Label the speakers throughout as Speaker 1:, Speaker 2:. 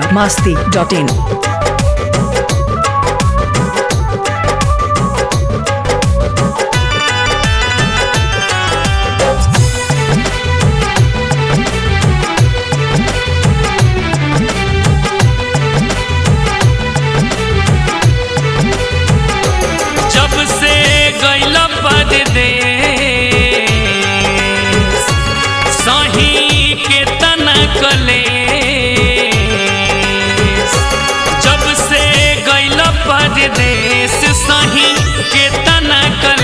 Speaker 1: biharmasti.in
Speaker 2: जब से गइला परदेस सही के तना कलेस। जब से गइला परदेस सही के तना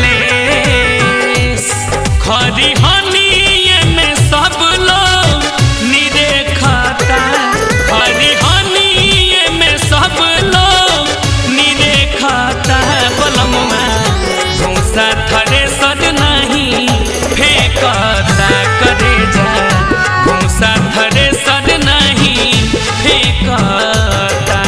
Speaker 2: कलेस। खरी हनिए में सब लोग निरेखता। खरी हनिए में सब लोग निरेखता। भूसा थरे सद नहीं फेंकता करे जा। भूसा थरे सद नहीं फेंकता।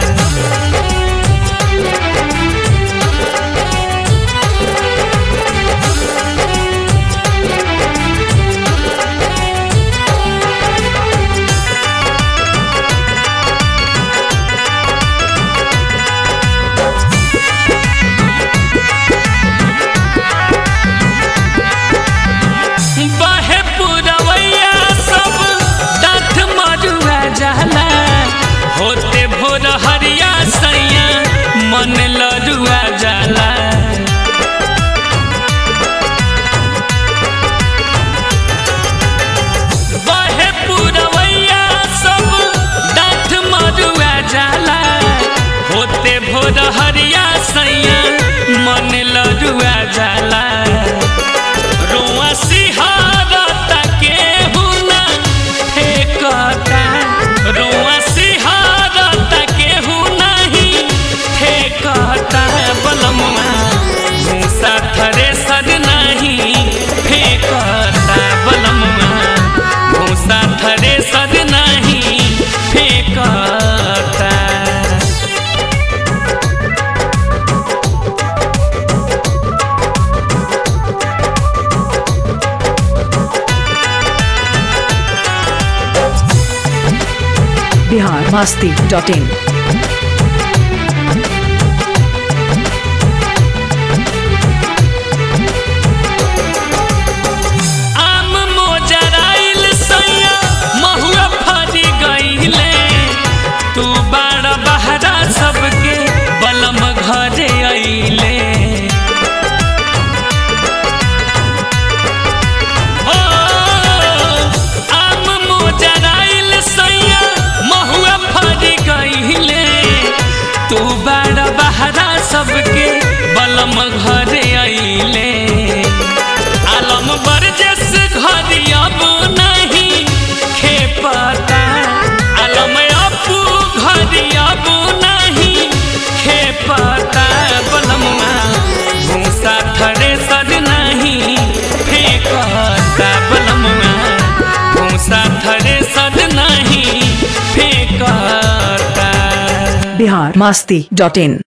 Speaker 2: बहे पुरवैया सब डाठ मरुआ जाला। होते भोर हरिया सैया मन लरुआ जाला। बहे पुरवैया सब डाठ मरुआ जाला। होते भोर हरिया सैया मन लरुआ जाला। रोआ सिहारता केहू ना ठेकता। रोआ सिहारता केहू नहीं ठेकता। बलमुआ भूसा थरे सद नहीं फेंकता। बलमुआ भूसा थरे सद नहीं फेंकता।
Speaker 1: biharmasti.in
Speaker 2: आम मोजराइल सैया महुआ फरी गइले। तू बाड़ बहरा सबके बलम घरे अइले। ओ आम मोजराइल सैया महुआ फरी गइले। तू बाड़ बहरा सबके बलम घरे अइले। आलम बरजस घरी अब नहीं खेपता। आलम अपू घरी अब नहीं खेपता। बलमुआ भूसा थरे सद नहीं फेंकता। बलमुआ भूसा थरे सद नहीं फेंकता।
Speaker 1: biharmasti.in